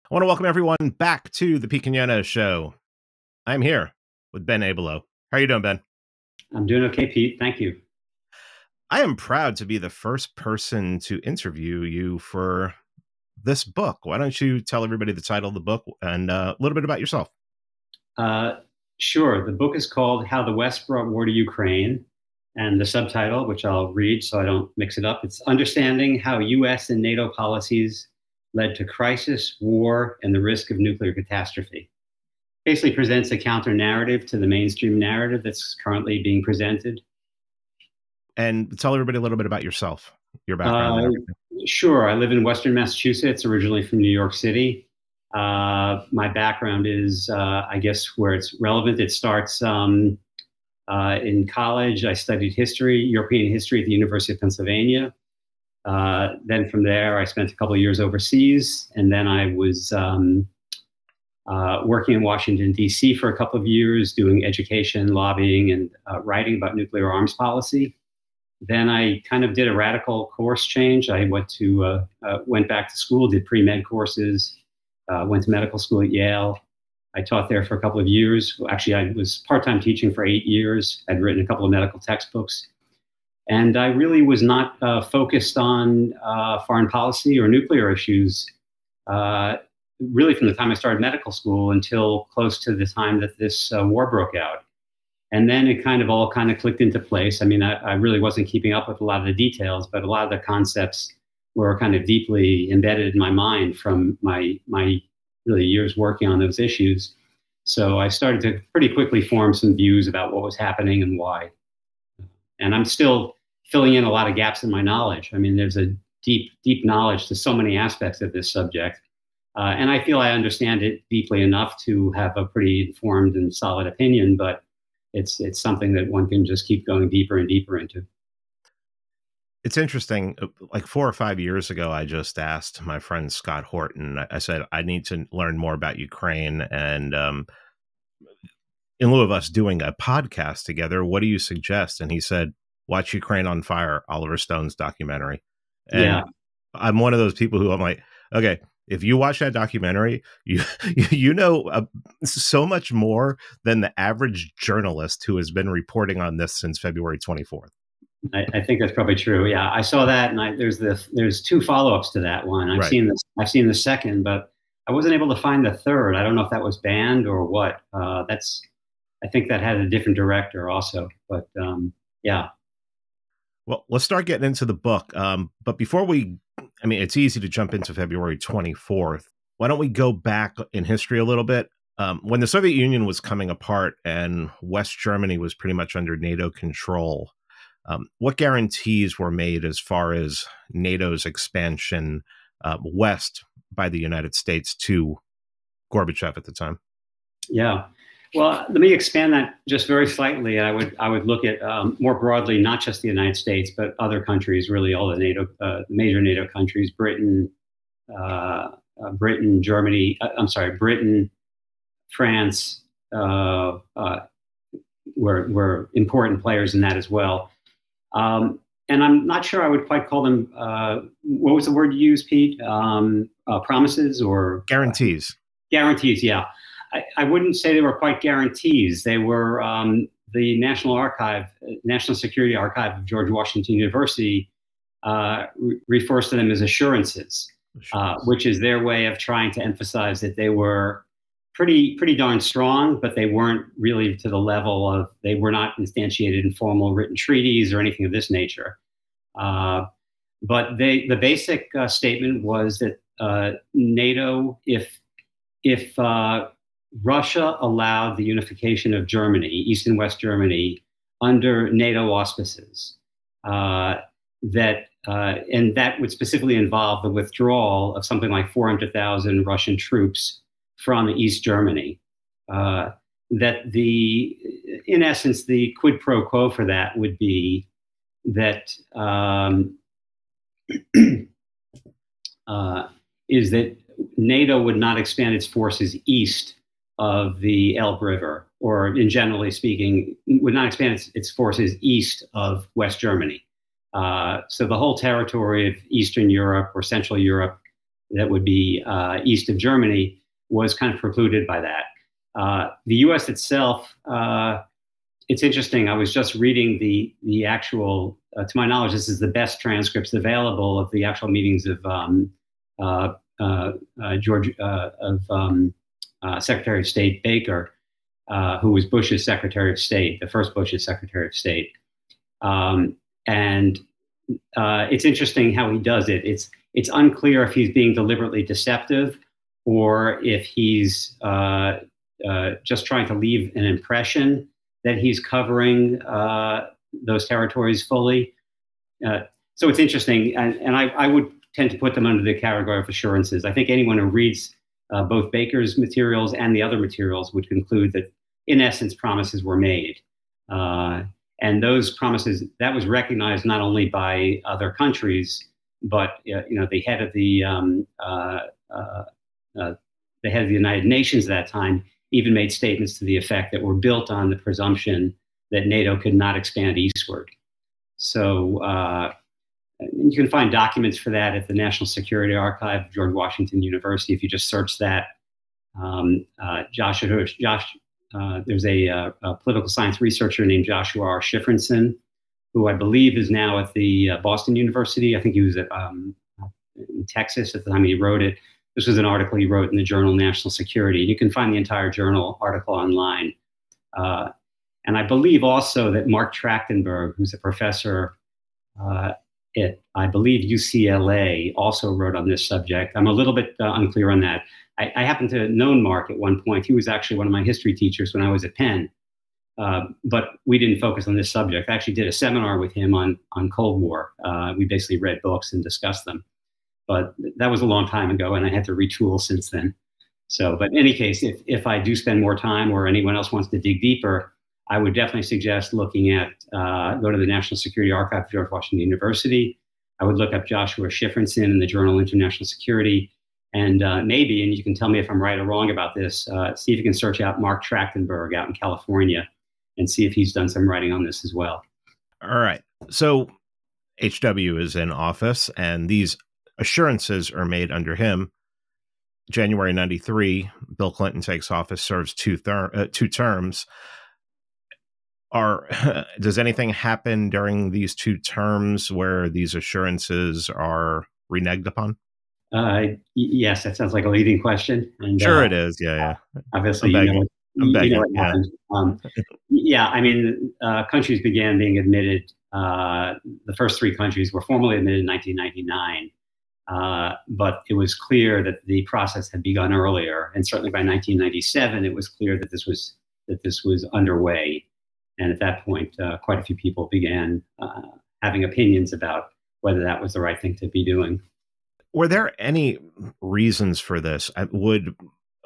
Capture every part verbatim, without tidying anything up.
I want to welcome everyone back to the Pete Quinones Show. I'm here with Ben Abelo. How are you doing, Ben? I'm doing okay, Pete. Thank you. I am proud to be the first person to interview you for this book. Why don't you tell everybody the title of the book and uh, a little bit about yourself? Uh, sure. The book is called How the West Brought War to Ukraine. And the subtitle, which I'll read so I don't mix it up, it's Understanding How U S and NATO Policies Led to Crisis, War, and the Risk of Nuclear Catastrophe. Basically presents a counter narrative to the mainstream narrative that's currently being presented. And tell everybody a little bit about yourself, your background. Uh, and everything. Sure. I live in Western Massachusetts, originally from New York City. Uh, my background is, uh, I guess, where it's relevant. It starts um, uh, in college. I studied history, European history at the University of Pennsylvania. Uh, then from there, I spent a couple of years overseas, and then I was um, uh, working in Washington, D C for a couple of years, doing education, lobbying, and uh, writing about nuclear arms policy. Then I kind of did a radical course change. I went to uh, uh, went back to school, did pre-med courses, uh, went to medical school at Yale. I taught there for a couple of years. Actually, I was part-time teaching for eight years. I'd written a couple of medical textbooks. And I really was not uh, focused on uh, foreign policy or nuclear issues, uh, really from the time I started medical school until close to the time that this uh, war broke out. And then it kind of all kind of clicked into place. I mean, I, I really wasn't keeping up with a lot of the details, but a lot of the concepts were kind of deeply embedded in my mind from my my really years working on those issues. So I started to pretty quickly form some views about what was happening and why. And I'm still filling in a lot of gaps in my knowledge. I mean, there's a deep, deep knowledge to so many aspects of this subject. Uh, and I feel I understand it deeply enough to have a pretty informed and solid opinion, but it's it's something that one can just keep going deeper and deeper into. It's interesting. Like four or five years ago, I just asked my friend Scott Horton, I said, I need to learn more about Ukraine. And um, in lieu of us doing a podcast together, what do you suggest? And he said, watch Ukraine on Fire, Oliver Stone's documentary. And Yeah. I'm one of those people who I'm like, okay, if you watch that documentary, you you know uh, so much more than the average journalist who has been reporting on this since February twenty-fourth. I, I think that's probably true. Yeah, I saw that, and I, there's the there's two follow-ups to that one. I've Right. seen this. I've seen the second, but I wasn't able to find the third. I don't know if that was banned or what. Uh, that's I think that had a different director also. But um, yeah. Well, let's start getting into the book. Um, but before we, I mean, it's easy to jump into February twenty-fourth. Why don't we go back in history a little bit? Um, when the Soviet Union was coming apart and West Germany was pretty much under NATO control, um, what guarantees were made as far as NATO's expansion uh, west by the United States to Gorbachev at the time? Yeah. Well, let me expand that just very slightly. I would I would look at um, more broadly, not just the United States, but other countries, really all the NATO, uh, major NATO countries, Britain, uh, uh, Britain, Germany. Uh, I'm sorry, Britain, France, uh, uh, were were important players in that as well. Um, and I'm not sure I would quite call them. Uh, what was the word you used, Pete? Um, uh, promises or guarantees? Uh, guarantees, yeah. I, I wouldn't say they were quite guarantees. They were um, the National Archive, National Security Archive of George Washington University uh, re- refers to them as assurances, uh, which is their way of trying to emphasize that they were pretty pretty darn strong, but they weren't really to the level of, they were not instantiated in formal written treaties or anything of this nature. Uh, but they, the basic uh, statement was that uh, NATO, if if uh, Russia allowed the unification of Germany, East and West Germany, under NATO auspices, uh, that uh, and that would specifically involve the withdrawal of something like four hundred thousand Russian troops from East Germany. Uh, that the, in essence, the quid pro quo for that would be that um, uh, is that NATO would not expand its forces east of the Elbe River, or in generally speaking, would not expand its, its forces east of West Germany. Uh, so the whole territory of Eastern Europe or Central Europe that would be uh, east of Germany was kind of precluded by that. Uh, the U S itself, uh, it's interesting. I was just reading the the actual, uh, to my knowledge, this is the best transcripts available of the actual meetings of um, uh, uh, uh, George uh, of um, uh, Secretary of State Baker, uh, who was Bush's Secretary of State, the first Bush's Secretary of State. Um, and uh, it's interesting how he does it. It's it's unclear if he's being deliberately deceptive or if he's uh, uh, just trying to leave an impression that he's covering uh, those territories fully. Uh, so it's interesting, and, and I, I would tend to put them under the category of assurances. I think anyone who reads uh, both Baker's materials and the other materials would conclude that, in essence, promises were made. Uh, and those promises, that was recognized not only by other countries, but uh, you know, the head of the um, uh, uh, uh, the head of the United Nations at that time even made statements to the effect that were built on the presumption that NATO could not expand eastward. So uh, you can find documents for that at the National Security Archive of George Washington University. If you just search that, um, uh, Joshua, Josh, uh, there's a, a, a political science researcher named Joshua R. Shifrinson, who I believe is now at the uh, Boston University. I think he was at, um, in Texas at the time he wrote it. This was an article he wrote in the journal National Security. You can find the entire journal article online. Uh, and I believe also that Mark Trachtenberg, who's a professor uh, at, I believe, U C L A, also wrote on this subject. I'm a little bit uh, unclear on that. I, I happen to have known Mark at one point. He was actually one of my history teachers when I was at Penn. Uh, but we didn't focus on this subject. I actually did a seminar with him on, on Cold War. Uh, we basically read books and discussed them. But that was a long time ago, and I had to retool since then. So, but in any case, if, if I do spend more time or anyone else wants to dig deeper, I would definitely suggest looking at, uh, go to the National Security Archive of George Washington University. I would look up Joshua Shifrinson in the journal International Security. And uh, maybe, and you can tell me if I'm right or wrong about this, uh, see if you can search out Mark Trachtenberg out in California and see if he's done some writing on this as well. All right. So H W is in office, and these assurances are made under him. January ninety-three, Bill Clinton takes office, serves two ther- uh, two terms. Are does anything happen during these two terms where these assurances are reneged upon? Uh, yes, that sounds like a leading question. And, sure, uh, it is. Yeah, yeah. Obviously, you know, I'm begging. You know what yeah. happened. Um, yeah, I mean, uh, countries began being admitted. Uh, the first three countries were formally admitted in nineteen ninety-nine. Uh, but it was clear that the process had begun earlier, and certainly by nineteen ninety-seven, it was clear that this was that this was underway. And at that point, uh, quite a few people began uh, having opinions about whether that was the right thing to be doing. Were there any reasons for this? Would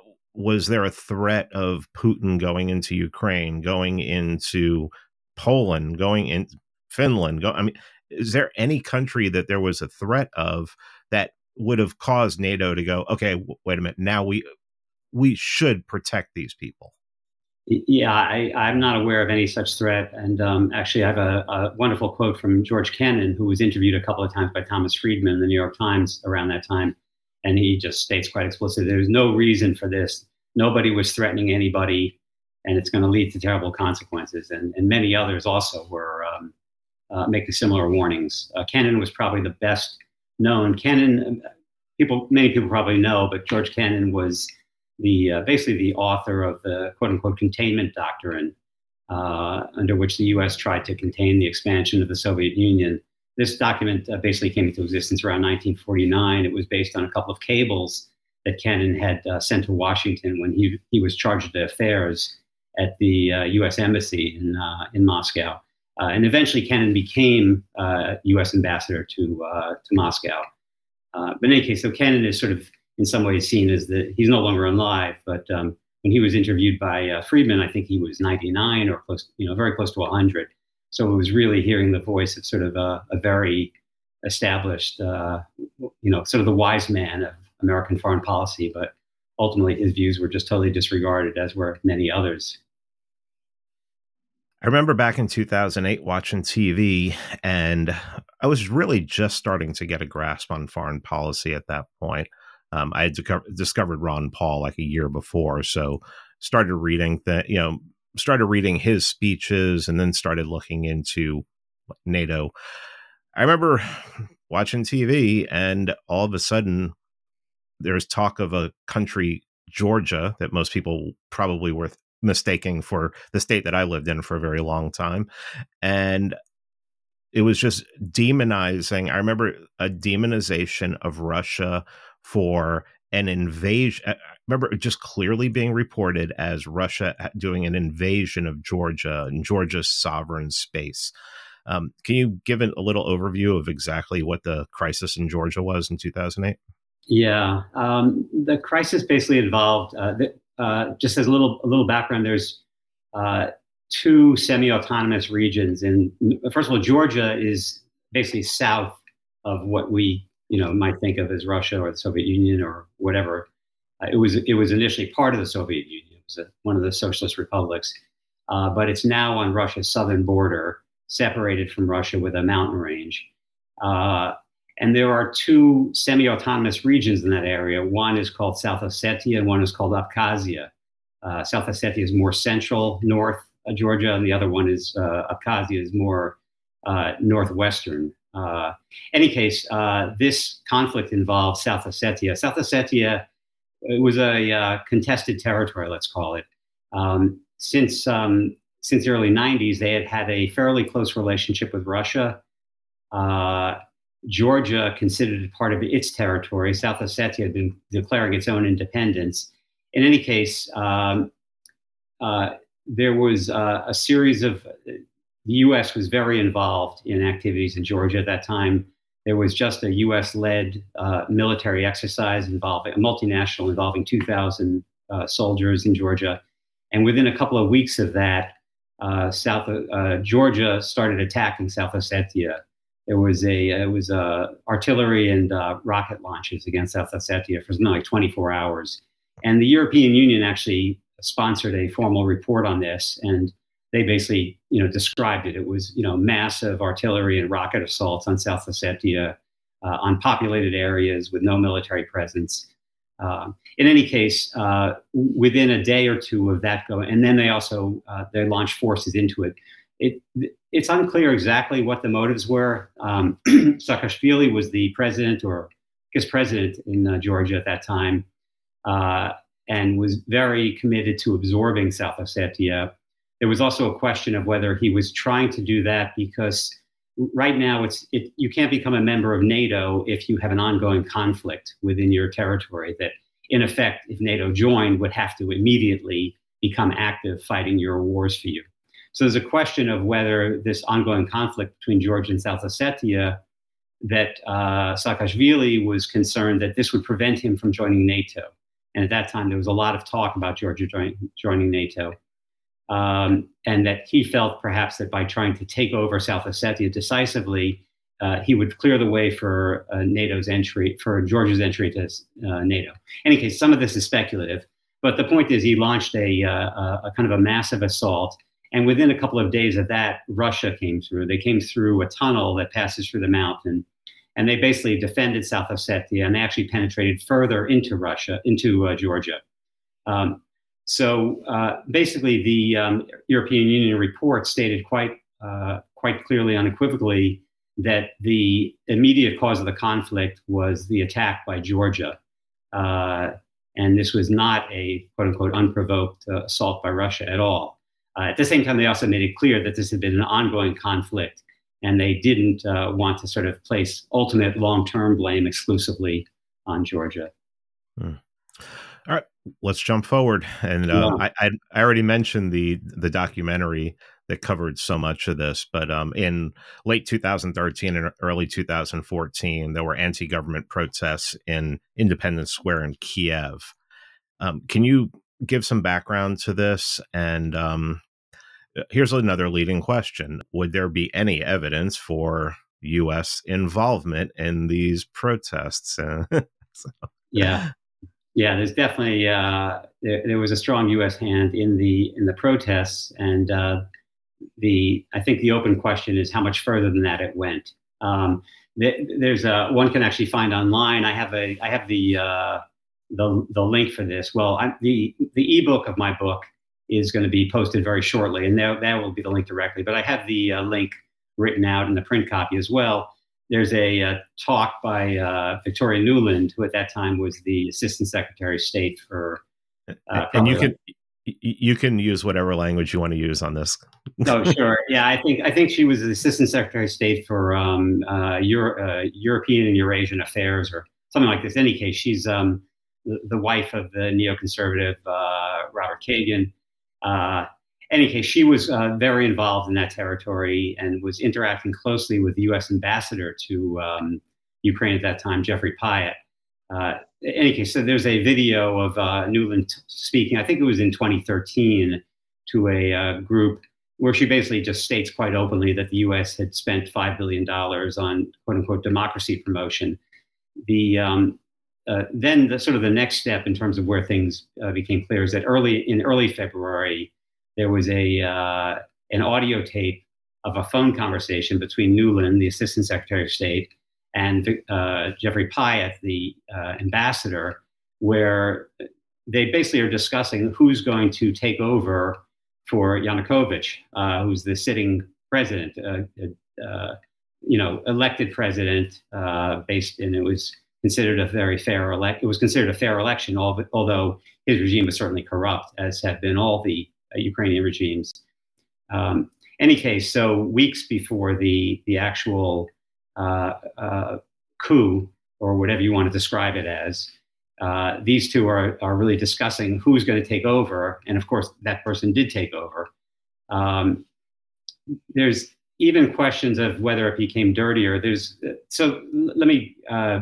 was there a threat of Putin going into Ukraine, going into Poland, going in Finland? Go, I mean, is there any country that there was a threat of that would have caused NATO to go, okay, w- wait a minute, now we we should protect these people? Yeah, I, I'm not aware of any such threat. And um, actually, I have a, a wonderful quote from George Kennan, who was interviewed a couple of times by Thomas Friedman in the New York Times around that time. And he just states quite explicitly, there's no reason for this. Nobody was threatening anybody, and it's going to lead to terrible consequences. And, and many others also were um, uh, making similar warnings. Uh, Kennan was probably the best known. Kennan, people, many people probably know, but George Kennan was the uh, basically the author of the quote unquote containment doctrine, uh, under which the U S tried to contain the expansion of the Soviet Union. This document uh, basically came into existence around nineteen forty-nine. It was based on a couple of cables that Kennan had uh, sent to Washington when he he was charged of affairs at the uh, U S Embassy in uh, in Moscow. Uh, and eventually Kennan became uh, U S ambassador to uh, to Moscow. Uh, but in any case, so Kennan is sort of in some ways seen as the, he's no longer alive, but um, when he was interviewed by uh, Friedman, I think he was ninety-nine or close, you know, very close to one hundred. So it was really hearing the voice of sort of a, a very established, uh, you know, sort of the wise man of American foreign policy, but ultimately his views were just totally disregarded, as were many others. I remember back in two thousand eight watching T V, and I was really just starting to get a grasp on foreign policy at that point. Um, I had discover- discovered Ron Paul like a year before, so started reading that, you know, started reading his speeches, and then started looking into NATO. I remember watching T V, and all of a sudden, there's talk of a country, Georgia, that most people probably were mistaking for the state that I lived in for a very long time. And it was just demonizing. I remember a demonization of Russia for an invasion. I remember it just clearly being reported as Russia doing an invasion of Georgia and Georgia's sovereign space. Um, can you give a little overview of exactly what the crisis in Georgia was in two thousand eight? Yeah, um, the crisis basically involved, uh, the, uh, just as a little a little background, there's uh, two semi-autonomous regions. And first of all, Georgia is basically south of what we you know might think of as Russia or the Soviet Union or whatever. Uh, it was it was initially part of the Soviet Union. It was a, one of the socialist republics, uh, but it's now on Russia's southern border, separated from Russia with a mountain range. Uh, and there are two semi-autonomous regions in that area. One is called South Ossetia, and one is called Abkhazia. Uh, South Ossetia is more central, north uh, Georgia, and the other one is uh, Abkhazia is more uh, northwestern. Uh, any case, uh, this conflict involved South Ossetia. South Ossetia, it was a uh, contested territory, let's call it. Um, since um, since the early nineties, they had had a fairly close relationship with Russia. Uh, Georgia considered it part of its territory. South Ossetia had been declaring its own independence. In any case, um, uh, there was uh, a series of, the U S was very involved in activities in Georgia at that time. There was just a U S-led uh, military exercise involving, a multinational involving two thousand uh, soldiers in Georgia. And within a couple of weeks of that, uh, South uh, Georgia started attacking South Ossetia. There was a it was uh, artillery and uh, rocket launches against South Ossetia for something like twenty-four hours. And the European Union actually sponsored a formal report on this, and they basically you know described it. It was you know massive artillery and rocket assaults on South Ossetia, uh, on populated areas with no military presence. Uh, in any case, uh, within a day or two of that going, and then they also uh, they launched forces into it. It it's unclear exactly what the motives were. Um, Saakashvili was the president, or I guess president in uh, Georgia at that time, uh, and was very committed to absorbing South Ossetia. There was also a question of whether he was trying to do that because right now it's it, you can't become a member of NATO if you have an ongoing conflict within your territory that, in effect, if NATO joined, would have to immediately become active fighting your wars for you. So there's a question of whether this ongoing conflict between Georgia and South Ossetia, that uh, Saakashvili was concerned that this would prevent him from joining NATO. And at that time, there was a lot of talk about Georgia join, joining NATO. Um, and that he felt perhaps that by trying to take over South Ossetia decisively, uh, he would clear the way for uh, NATO's entry, for Georgia's entry into uh, NATO. In any case, some of this is speculative, but the point is he launched a, uh, a kind of a massive assault. And within a couple of days of that, Russia came through. They came through a tunnel that passes through the mountain, and they basically defended South Ossetia, and they actually penetrated further into Russia, into uh, Georgia. Um, so uh, basically, the um, European Union report stated quite, uh, quite clearly, unequivocally, that the immediate cause of the conflict was the attack by Georgia. Uh, and this was not a quote unquote unprovoked uh, assault by Russia at all. Uh, at the same time, they also made it clear that this had been an ongoing conflict, and they didn't uh, want to sort of place ultimate long-term blame exclusively on Georgia. Hmm. All right, let's jump forward. And uh, yeah. I, I already mentioned the the documentary that covered so much of this, but um, in late two thousand thirteen and early two thousand fourteen, there were anti-government protests in Independence Square in Kiev. Um, can you give some background to this? And um, here's another leading question. Would there be any evidence for U S involvement in these protests? so. Yeah. Yeah, there's definitely, uh, there, there was a strong U S hand in the in the protests. And uh, the I think the open question is how much further than that it went. Um, there's a one can actually find online. I have a I have the uh, the the link for this. Well, I'm, the the ebook of my book is going to be posted very shortly, and there that will be the link directly. But I have the uh, link written out in the print copy as well. There's a, a talk by uh, Victoria Nuland, who at that time was the Assistant Secretary of State for. Uh, and you can you can use whatever language you want to use on this. Oh, sure. Yeah, I think I think she was the Assistant Secretary of State for um, uh, Euro, uh, European and Eurasian Affairs or something like this. In any case, she's um, the, the wife of the neoconservative uh, Robert Kagan. Uh, in any case, she was uh, very involved in that territory and was interacting closely with the U S ambassador to um, Ukraine at that time, Jeffrey Pyatt. Uh, in any case, so there's a video of uh, Nuland speaking, I think it was in twenty thirteen, to a uh, group where she basically just states quite openly that the U S had spent five billion dollars on quote unquote democracy promotion. The um, uh, then the sort of the next step in terms of where things uh, became clear is that early in early February, there was a uh, an audio tape of a phone conversation between Nuland, the Assistant Secretary of State, and uh, Jeffrey Pyatt, the uh, ambassador, where they basically are discussing who's going to take over for Yanukovych, uh, who's the sitting president, uh, uh, you know, elected president, uh, based, and it was considered a very fair elect. It was considered a fair election, although his regime was certainly corrupt, as have been all the uh, Ukrainian regimes. Um, any case, so weeks before the the actual uh, uh, coup, or whatever you want to describe it as, uh, these two are are really discussing who's going to take over, and of course that person did take over. Um, there's even questions of whether it became dirtier. There's so let me uh,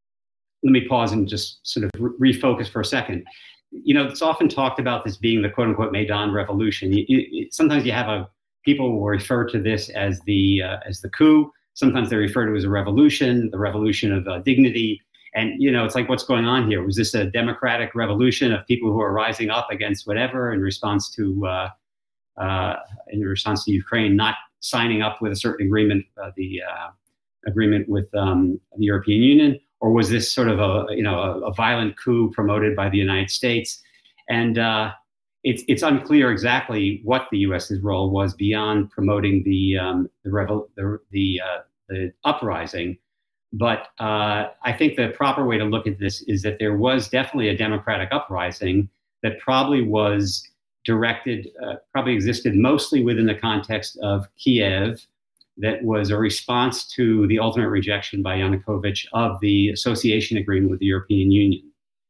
let me pause and just sort of re- refocus for a second. You know, it's often talked about this being the quote unquote Maidan Revolution. You, you, sometimes you have a people will refer to this as the uh, as the coup. Sometimes they refer to it as a revolution, the revolution of uh, dignity. And, you know, it's like, what's going on here? Was this a democratic revolution of people who are rising up against whatever in response to uh, uh, in response to Ukraine not signing up with a certain agreement, uh, the uh, agreement with um, the European Union? Or was this sort of a, you know, a, a violent coup promoted by the United States? And uh, it's it's unclear exactly what the U S's role was beyond promoting the um, the, revel- the, the, uh, the uprising. But uh, I think the proper way to look at this is that there was definitely a democratic uprising that probably was directed, uh, probably existed mostly within the context of Kiev, that was a response to the ultimate rejection by Yanukovych of the association agreement with the European Union.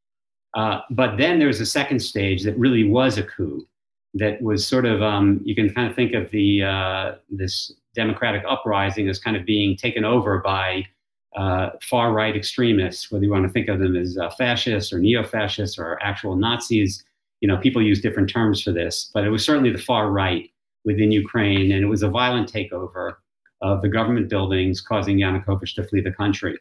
Uh, but then there was a second stage that really was a coup, that was sort of, um, you can kind of think of the uh, this democratic uprising as kind of being taken over by uh, far-right extremists, whether you want to think of them as uh, fascists or neo-fascists or actual Nazis. You know, people use different terms for this, but it was certainly the far right within Ukraine, and it was a violent takeover of the government buildings, causing Yanukovych to flee the country.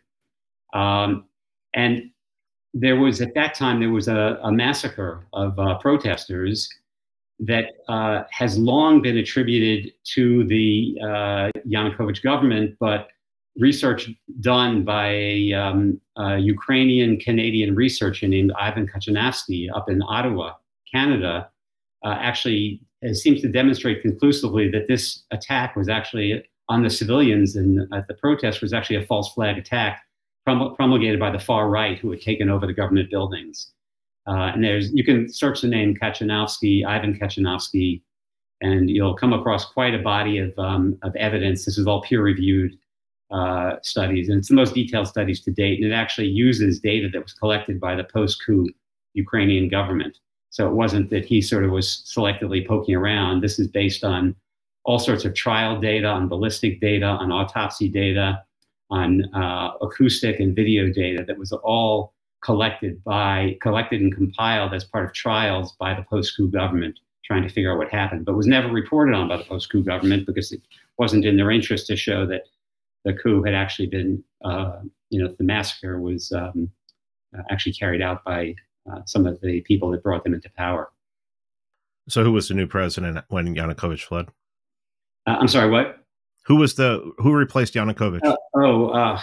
Um, and there was, at that time, there was a, a massacre of uh, protesters that uh, has long been attributed to the uh, Yanukovych government, but research done by a, um, a Ukrainian-Canadian researcher named Ivan Kachanowski up in Ottawa, Canada, uh, actually seems to demonstrate conclusively that this attack was actually on the civilians and at the protest was actually a false flag attack promulgated by the far right who had taken over the government buildings. Uh, and there's, you can search the name Kachanowski, Ivan Kachanowski, and you'll come across quite a body of, um, of evidence. This is all peer-reviewed uh, studies, and it's the most detailed studies to date. And it actually uses data that was collected by the post-coup Ukrainian government. So it wasn't that he sort of was selectively poking around. This is based on all sorts of trial data, on ballistic data, on autopsy data, on uh, acoustic and video data that was all collected by collected and compiled as part of trials by the post-coup government, trying to figure out what happened, but was never reported on by the post-coup government because it wasn't in their interest to show that the coup had actually been, uh, you know, the massacre was um, actually carried out by uh, some of the people that brought them into power. So who was the new president when Yanukovych fled? Uh, I'm sorry, what? Who was the who replaced Yanukovych? Uh, oh, uh,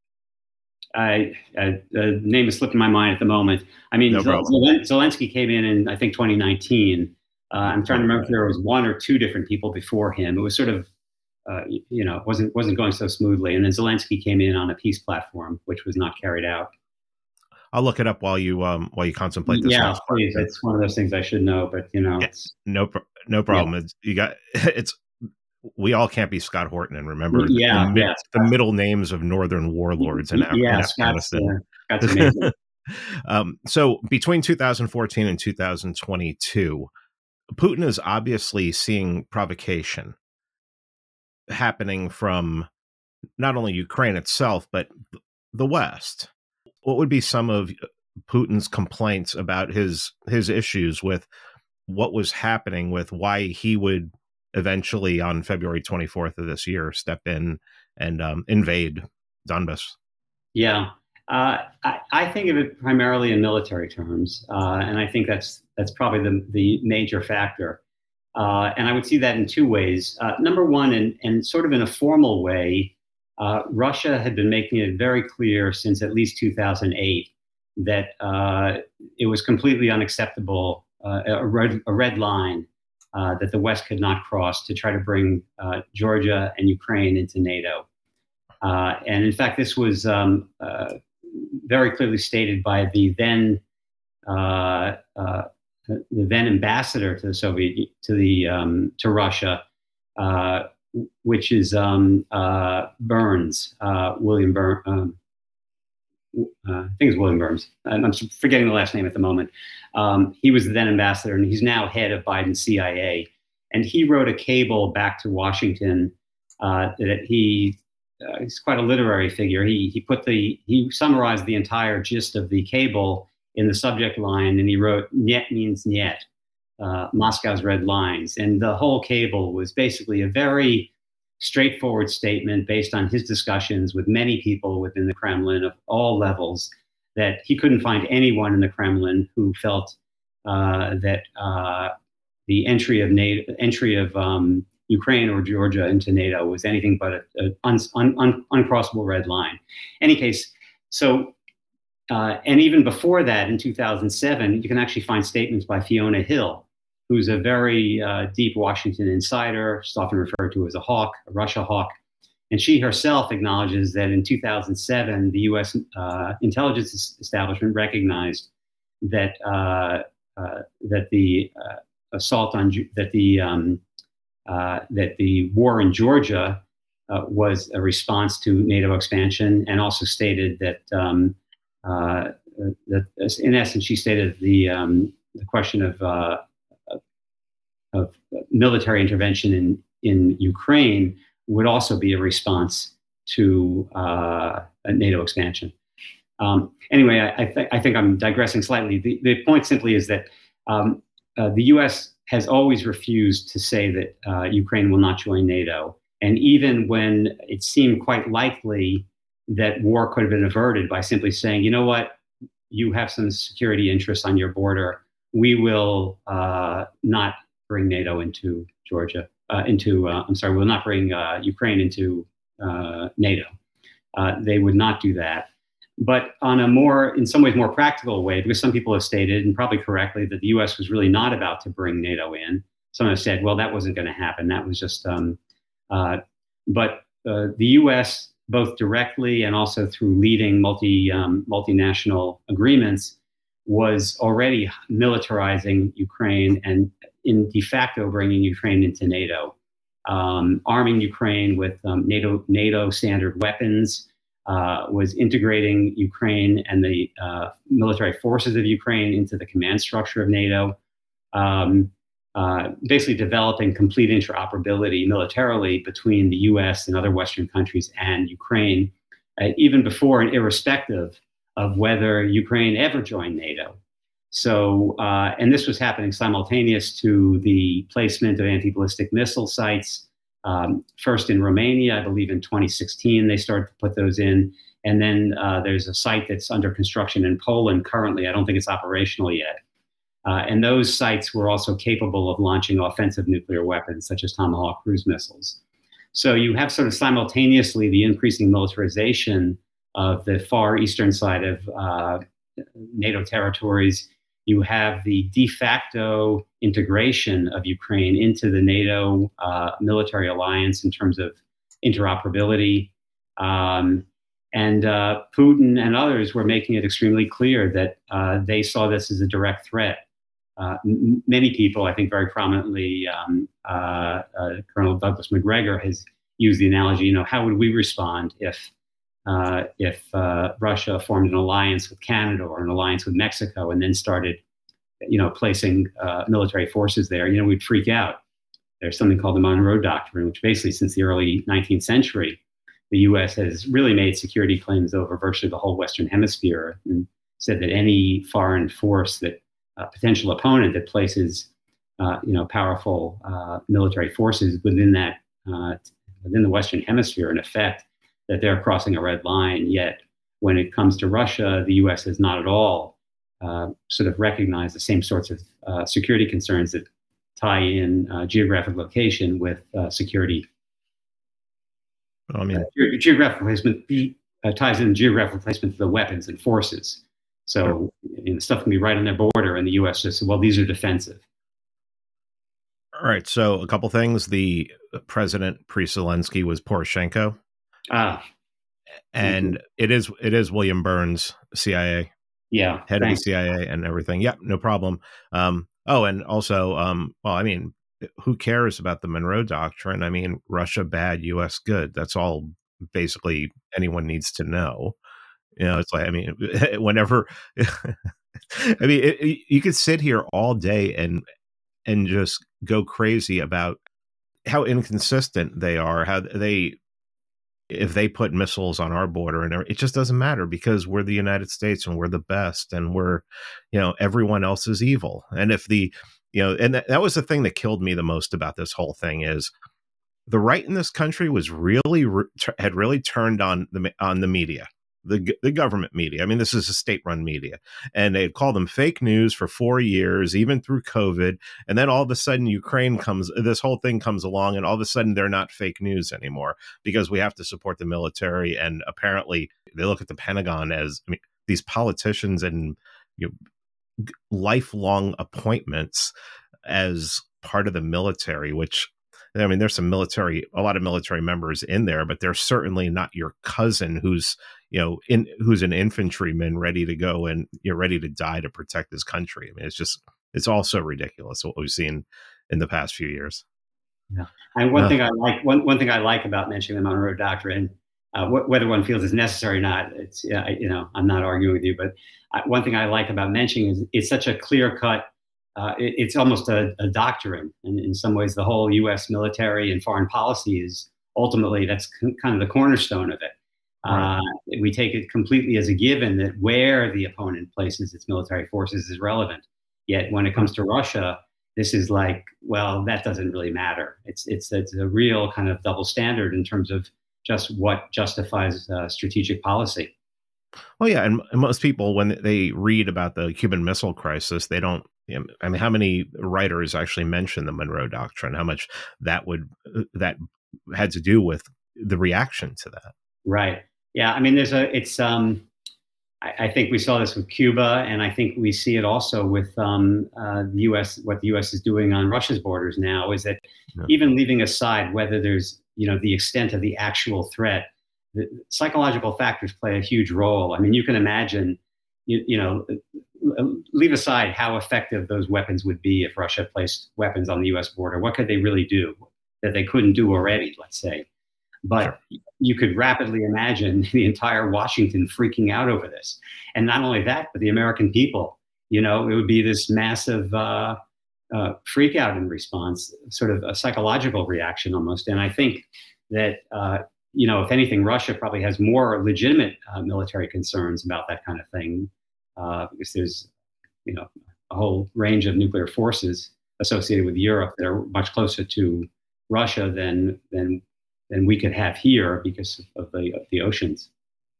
I, I the name is slipping my mind at the moment. I mean, No Zel- Zelensky came in in I think twenty nineteen. Uh, I'm trying to remember if there was one or two different people before him. It was sort of, uh, you know, wasn't wasn't going so smoothly. And then Zelensky came in on a peace platform, which was not carried out. I'll look it up while you um while you contemplate this. Yeah, please. Part. It's one of those things I should know, but you know, yeah, it's no no problem. Yeah. It's you got it's. We all can't be Scott Horton and remember yeah, the, the, yeah, the middle names of northern warlords in, yeah, in Afghanistan. That's, uh, that's amazing. um, so between two thousand fourteen and two thousand twenty-two, Putin is obviously seeing provocation happening from not only Ukraine itself, but the West. What would be some of Putin's complaints about his his issues with what was happening, with why he would eventually on February twenty-fourth of this year step in and um, invade Donbass? Yeah, uh, I, I think of it primarily in military terms, uh, and I think that's that's probably the the major factor. Uh, and I would see that in two ways. Uh, number one, and and sort of in a formal way, uh, Russia had been making it very clear since at least two thousand eight that uh, it was completely unacceptable, uh, a red a red line. Uh, that the West could not cross to try to bring uh, Georgia and Ukraine into NATO. Uh, and in fact, this was um, uh, very clearly stated by the then uh, uh, the then ambassador to the Soviet to the um, to Russia, uh, which is um, uh, Burns, uh, William Burns. Um, Uh, I think it's William Burns. I'm forgetting the last name at the moment. Um, he was the then ambassador, and he's now head of Biden's C I A. And he wrote a cable back to Washington uh, that he, uh, he's quite a literary figure. He he put the he summarized the entire gist of the cable in the subject line, and he wrote "Niet means niet," uh, Moscow's red lines. And the whole cable was basically a very straightforward statement based on his discussions with many people within the Kremlin of all levels, that he couldn't find anyone in the Kremlin who felt uh, that uh, the entry of NATO, entry of um, Ukraine or Georgia into NATO was anything but an un, un, un, uncrossable red line. Any case, so uh, and even before that, in two thousand seven, you can actually find statements by Fiona Hill, who's a very uh, deep Washington insider. She's often referred to as a hawk, a Russia hawk. And she herself acknowledges that in two thousand seven, the U S uh, intelligence establishment recognized that uh, uh, that the uh, assault on that the um, uh, that the war in Georgia uh, was a response to NATO expansion, and also stated that um, uh, that in essence she stated the um, the question of uh, of military intervention in, in Ukraine would also be a response to uh, a NATO expansion. Um, anyway, I, I, th- I think I'm digressing slightly. The, the point simply is that um, uh, the U S has always refused to say that uh, Ukraine will not join NATO. And even when it seemed quite likely that war could have been averted by simply saying, you know what, you have some security interests on your border, we will uh, not bring NATO into Georgia, uh, into, uh, I'm sorry, will not bring uh, Ukraine into uh, NATO. Uh, they would not do that. But on a more, in some ways, more practical way, because some people have stated, and probably correctly, that the U S was really not about to bring NATO in. Some have said, well, that wasn't going to happen. That was just, um, uh, but uh, the U S, both directly and also through leading multi, um, multinational agreements, was already militarizing Ukraine and in de facto bringing Ukraine into NATO, um, arming Ukraine with um, NATO NATO standard weapons, uh, was integrating Ukraine and the uh, military forces of Ukraine into the command structure of NATO, um, uh, basically developing complete interoperability militarily between the U S and other Western countries and Ukraine, uh, even before and irrespective of whether Ukraine ever joined NATO. So, uh, and this was happening simultaneous to the placement of anti-ballistic missile sites, um, first in Romania, I believe in twenty sixteen, they started to put those in. And then uh, there's a site that's under construction in Poland currently. I don't think it's operational yet. Uh, and those sites were also capable of launching offensive nuclear weapons, such as Tomahawk cruise missiles. So you have sort of simultaneously the increasing militarization of the far eastern side of uh, NATO territories. You have the de facto integration of Ukraine into the NATO uh, military alliance in terms of interoperability. Um, and uh, Putin and others were making it extremely clear that uh, they saw this as a direct threat. Uh, m- many people, I think very prominently, um, uh, uh, Colonel Douglas Macgregor has used the analogy, you know, how would we respond if uh, if uh, Russia formed an alliance with Canada or an alliance with Mexico and then started, you know, placing uh, military forces there? You know, we'd freak out. There's something called the Monroe Doctrine, which basically since the early nineteenth century, the U S has really made security claims over virtually the whole Western Hemisphere and said that any foreign force that a potential opponent that places, uh, you know, powerful uh, military forces within that, uh, within the Western Hemisphere, in effect, that they're crossing a red line. Yet, when it comes to Russia, the U S has not at all uh, sort of recognized the same sorts of uh, security concerns that tie in uh, geographic location with uh, security. I mean, uh, geographic placement uh, ties in geographic placement to the weapons and forces. So you know, stuff can be right on their border, and the U S just said, well, these are defensive. All right. So a couple things. The president pre-Zelensky was Poroshenko. Ah, and mm-hmm. it is it is William Burns, C I A. Yeah, head thanks. of the C I A and everything. Yep, no problem. Um, oh, and also, um, well, I mean, who cares about the Monroe Doctrine? I mean, Russia bad, U S good. That's all basically anyone needs to know. You know, it's like, I mean, whenever, I mean, it, it, you could sit here all day and and just go crazy about how inconsistent they are, how they, if they put missiles on our border, and it just doesn't matter because we're the United States and we're the best and we're, you know, everyone else is evil. And if the, you know, and that, that was the thing that killed me the most about this whole thing is the right in this country was really, had really turned on the, on the media. The the government media. I mean, this is a state-run media, and they'd call them fake news for four years, even through COVID. And then all of a sudden, Ukraine comes. This whole thing comes along, and all of a sudden, they're not fake news anymore because we have to support the military. And apparently, they look at the Pentagon as, I mean, these politicians and, you know, lifelong appointments as part of the military, which, I mean, there's some military, a lot of military members in there, but they're certainly not your cousin who's, you know, in who's an infantryman ready to go and you're ready to die to protect his country. I mean, it's just, it's all so ridiculous what we've seen in the past few years. Yeah, and one uh, thing I like, one one thing I like about mentioning the Monroe Doctrine, uh, wh- whether one feels it's necessary or not, it's, uh, you know, I'm not arguing with you, but I, one thing I like about mentioning is it's such a clear cut. Uh, it, it's almost a, a doctrine, and in some ways, the whole U S military and foreign policy is ultimately that's c- kind of the cornerstone of it. Right. Uh, we take it completely as a given that where the opponent places its military forces is relevant. Yet, when it comes to Russia, this is like, well, that doesn't really matter. It's it's it's a real kind of double standard in terms of just what justifies uh, strategic policy. Well, yeah, and most people, when they read about the Cuban Missile Crisis, they don't. I mean, how many writers actually mention the Monroe Doctrine? How much that would that had to do with the reaction to that? Right. Yeah. I mean, there's a. It's. Um, I, I think we saw this with Cuba, and I think we see it also with um, uh, the U S. What the U S is doing on Russia's borders now is that yeah. even leaving aside whether there's, you know, the extent of the actual threat, the psychological factors play a huge role. I mean, you can imagine, you, you know, leave aside how effective those weapons would be if Russia placed weapons on the U S border. What could they really do that they couldn't do already, let's say? But sure. you could rapidly imagine the entire Washington freaking out over this. And not only that, but the American people, you know, it would be this massive uh, uh, freak out in response, sort of a psychological reaction almost. And I think that, uh, you know, if anything, Russia probably has more legitimate uh, military concerns about that kind of thing, uh, because there's, you know, a whole range of nuclear forces associated with Europe that are much closer to Russia than than than we could have here because of the of the oceans.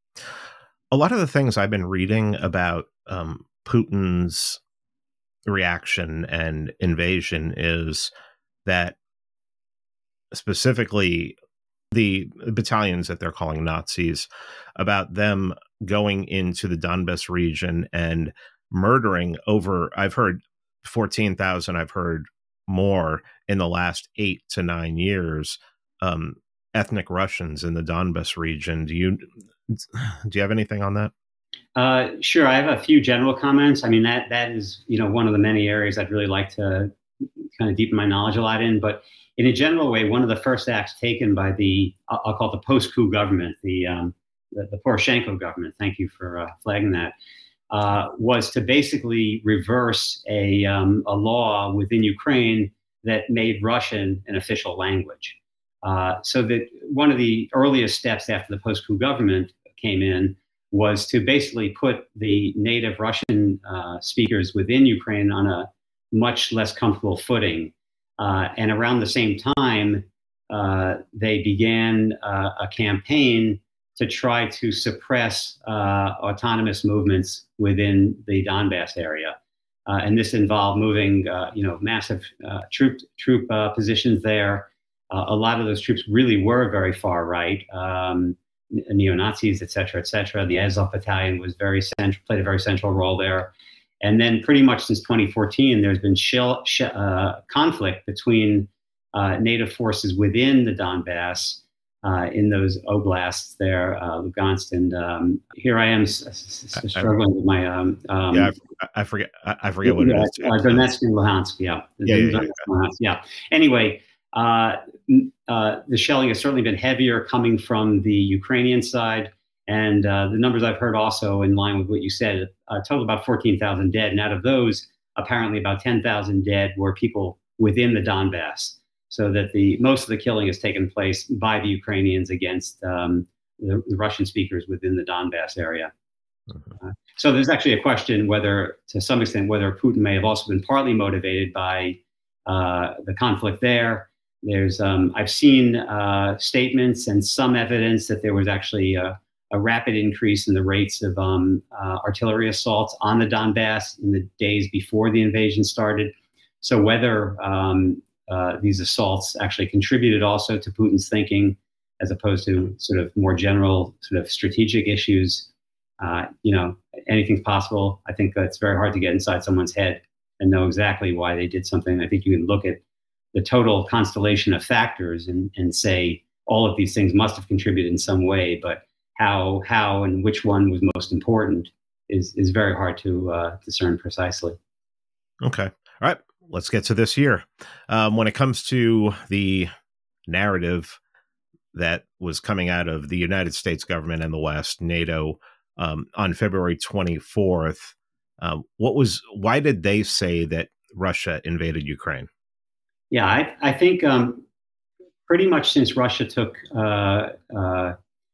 A lot of the things I've been reading about um, Putin's reaction and invasion is that specifically the battalions that they're calling Nazis, about them going into the Donbas region and murdering over, I've heard fourteen thousand, I've heard more in the last eight to nine years, um, ethnic Russians in the Donbas region. Do you, do you have anything on that? Uh, sure. I have a few general comments. I mean, that that is, you know, one of the many areas I'd really like to kind of deepen my knowledge a lot in. But in a general way, one of the first acts taken by the, I'll call it the post-coup government, the, um, the, the Poroshenko government, thank you for uh, flagging that, uh, was to basically reverse a, um, a law within Ukraine that made Russian an official language. Uh, so that one of the earliest steps after the post-coup government came in was to basically put the native Russian uh, speakers within Ukraine on a much less comfortable footing. Uh, and around the same time, uh, they began uh, a campaign to try to suppress uh, autonomous movements within the Donbass area. Uh, and this involved moving, uh, you know, massive uh, troop troop uh, positions there. Uh, a lot of those troops really were very far right. Um, neo-Nazis, et cetera, et cetera. The Azov Battalion was very central, played a very central role there. And then pretty much since twenty fourteen, there's been shell, sh- uh, conflict between uh, native forces within the Donbass, uh, in those oblasts there, uh, Lugansk. And um, here I am s- s- struggling I, with my... Um, um, yeah, I, I forget I, I forget what yeah, it is. Uh, Donetsk and Luhansk, yeah. Yeah, yeah, yeah. yeah. Anyway, uh, uh, the shelling has certainly been heavier coming from the Ukrainian side. And uh, the numbers I've heard also in line with what you said, a total about fourteen thousand dead. And out of those, apparently about ten thousand dead were people within the Donbass. So that the most of the killing has taken place by the Ukrainians against um, the, the Russian speakers within the Donbass area. Mm-hmm. Uh, so there's actually a question whether, to some extent, whether Putin may have also been partly motivated by uh, the conflict there. There's, um, I've seen uh, statements and some evidence that there was actually a, a rapid increase in the rates of um, uh, artillery assaults on the Donbass in the days before the invasion started. So whether um, uh, these assaults actually contributed also to Putin's thinking, as opposed to sort of more general sort of strategic issues, uh, you know, anything's possible. I think it's very hard to get inside someone's head and know exactly why they did something. I think you can look at the total constellation of factors and, and say all of these things must have contributed in some way, but how how and which one was most important is is very hard to uh, discern precisely. Okay. All right. Let's get to this year. Um, when it comes to the narrative that was coming out of the United States government and the West, NATO, um, on February twenty-fourth, uh, what was, why did they say that Russia invaded Ukraine? Yeah, I, I think um, pretty much since Russia took, uh, uh,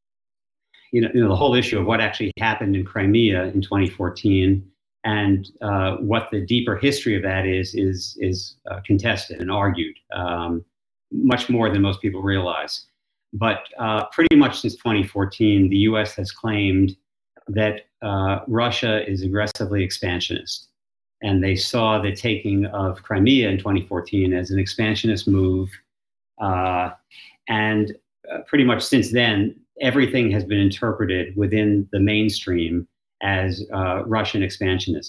you know, you know, the whole issue of what actually happened in Crimea in twenty fourteen and uh, what the deeper history of that is, is, is uh, contested and argued, um, much more than most people realize. But uh, pretty much since twenty fourteen, the U S has claimed that uh, Russia is aggressively expansionist. And they saw the taking of Crimea in twenty fourteen as an expansionist move. Uh, and uh, pretty much since then, everything has been interpreted within the mainstream as uh, Russian expansionism,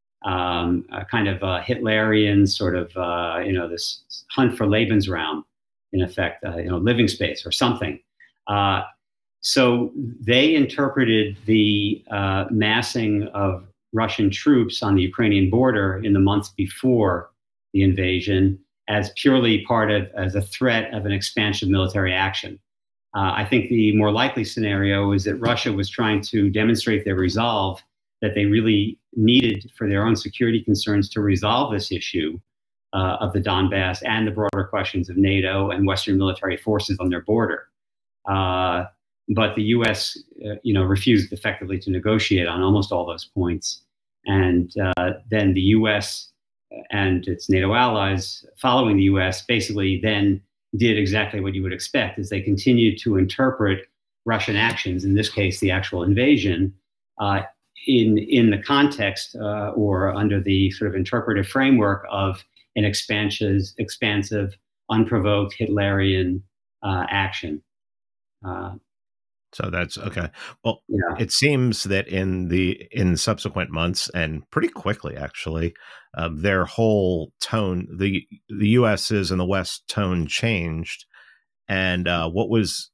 um, a kind of a Hitlerian sort of, uh, you know, this hunt for Lebensraum, in effect, uh, you know, living space or something. Uh, so they interpreted the uh, massing of Russian troops on the Ukrainian border in the months before the invasion as purely part of, as a threat of an expansion of military action. Uh, I think the more likely scenario is that Russia was trying to demonstrate their resolve that they really needed for their own security concerns to resolve this issue uh, of the Donbass and the broader questions of NATO and Western military forces on their border. Uh, but the U S, uh, you know, refused effectively to negotiate on almost all those points. And uh, then the U S and its NATO allies following the U S basically then did exactly what you would expect, is they continued to interpret Russian actions, in this case, the actual invasion, uh, in, in the context uh, or under the sort of interpretive framework of an expansive, expansive unprovoked Hitlerian uh, action. Uh, So that's okay. Well, yeah. it seems that in the in subsequent months and pretty quickly, actually, uh, their whole tone, the the U.S.'s and the West tone changed. And uh, what was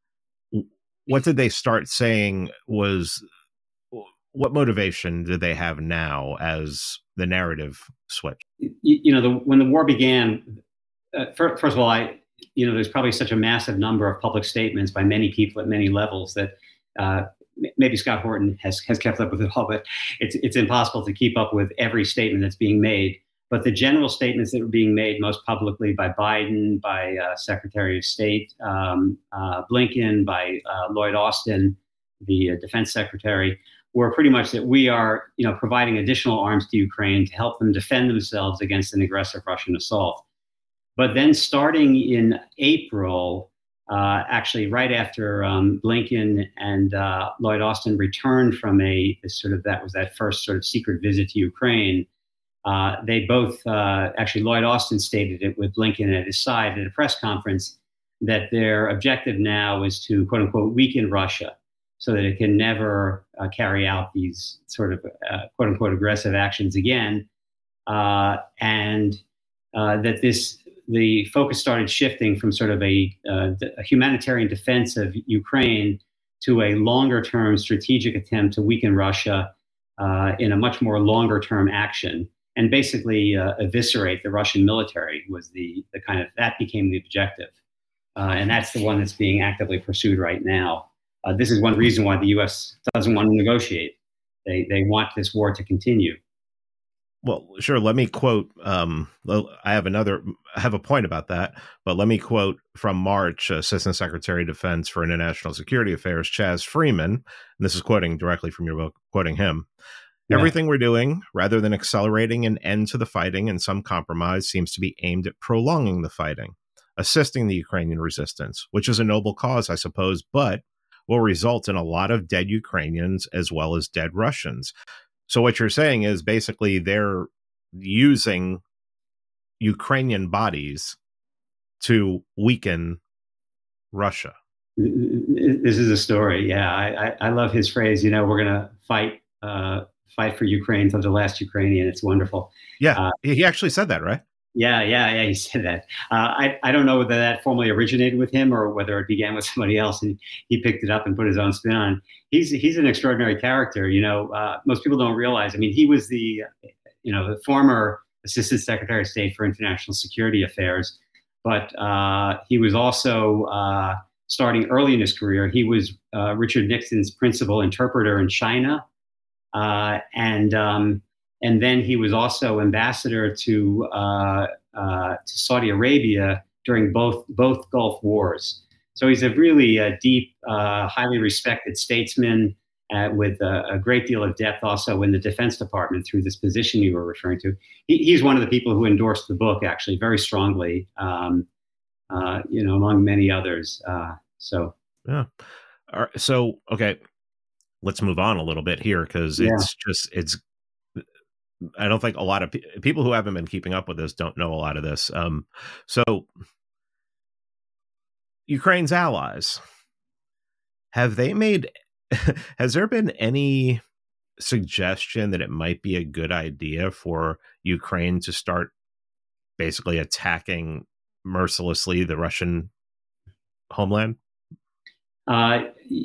what did they start saying was what motivation did they have now as the narrative switch? You, you know, the, when the war began, uh, first, first of all, I, you know, there's probably such a massive number of public statements by many people at many levels that uh, maybe Scott Horton has has kept up with it all, but it's it's impossible to keep up with every statement that's being made. But the general statements that were being made most publicly by Biden, by uh, Secretary of State um, uh, Blinken, by uh, Lloyd Austin, the uh, Defense Secretary, were pretty much that we are, you know, providing additional arms to Ukraine to help them defend themselves against an aggressive Russian assault. But then starting in April, uh, actually right after um, Blinken and uh, Lloyd Austin returned from a sort of, that was that first sort of secret visit to Ukraine, uh, they both, uh, actually Lloyd Austin stated it with Blinken at his side at a press conference, that their objective now is to, quote unquote, weaken Russia so that it can never uh, carry out these sort of, uh, quote unquote, aggressive actions again. Uh, and uh, that this, the focus started shifting from sort of a, uh, a humanitarian defense of Ukraine to a longer term strategic attempt to weaken Russia uh, in a much more longer term action, and basically uh, eviscerate the Russian military was the, the kind of, that became the objective. Uh, and that's the one that's being actively pursued right now. Uh, this is one reason why the U S doesn't want to negotiate. They, they want this war to continue. Well, sure. Let me quote. Um, I have another. I have a point about that, but let me quote from March, Assistant Secretary of Defense for International Security Affairs, Chaz Freeman. And this is quoting directly from your book, quoting him. Yeah. Everything we're doing, rather than accelerating an end to the fighting and some compromise, seems to be aimed at prolonging the fighting, assisting the Ukrainian resistance, which is a noble cause, I suppose, but will result in a lot of dead Ukrainians as well as dead Russians. So what you're saying is basically they're using Ukrainian bodies to weaken Russia. This is a story. Yeah, I, I love his phrase. You know, we're going to fight uh, fight for Ukraine until the last Ukrainian. It's wonderful. Yeah, uh, he actually said that, right? Yeah, yeah, yeah. He said that. Uh, I I don't know whether that formally originated with him or whether it began with somebody else, and he picked it up and put his own spin on. He's he's an extraordinary character. You know, uh, most people don't realize. I mean, he was the, you know, the former Assistant Secretary of State for International Security Affairs, but uh, he was also uh, starting early in his career. He was uh, Richard Nixon's principal interpreter in China, uh, and. Um, And then he was also ambassador to uh, uh, to Saudi Arabia during both both Gulf Wars. So he's a really uh, deep, uh, highly respected statesman uh, with a, a great deal of depth also in the Defense Department through this position you were referring to. He, he's one of the people who endorsed the book actually very strongly, um, uh, you know, among many others. Uh, so yeah. All right, so okay, let's move on a little bit here because yeah. it's just it's. I don't think a lot of pe- people who haven't been keeping up with this don't know a lot of this. Um, so Ukraine's allies, have they made, has there been any suggestion that it might be a good idea for Ukraine to start basically attacking mercilessly the Russian homeland? Uh,